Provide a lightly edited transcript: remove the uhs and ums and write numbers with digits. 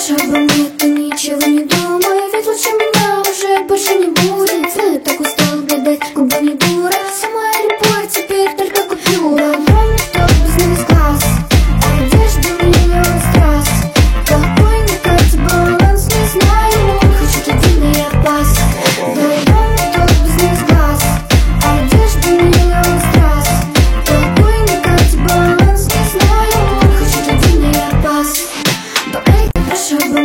Лучше обо мне ты ничего не думай, ведь лучше меня уже больше не будет. Знаю, так устал гадать, губа не дура. Сама любовь теперь только купюра. Дом тот бизнес класс, одежда миллион страз. Какой на карте баланс, не знаю. Хочу единый опас. Дом тот бизнес класс, одежда миллион страз. Какой на карте баланс, не знаю. Хочу единый опас. Прошу обо